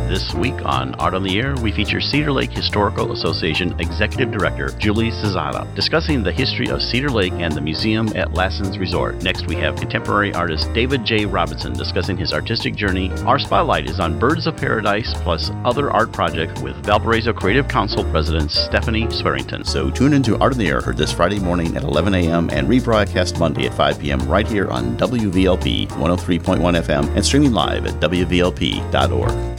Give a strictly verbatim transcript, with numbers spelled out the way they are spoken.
This week on Art on the Air, we feature Cedar Lake Historical Association Executive Director Julie Cesada discussing the history of Cedar Lake and the museum at Lassen's Resort. Next, we have contemporary artist David J. Robinson discussing his artistic journey. Our spotlight is on Birds of Paradise plus other art projects with Valparaiso Creative Council President Stephanie Swearington. So tune into Art on the Air, heard this Friday morning at eleven a.m. and rebroadcast Monday at five p.m. right here on W V L P one oh three point one F M and streaming live at W V L P dot org.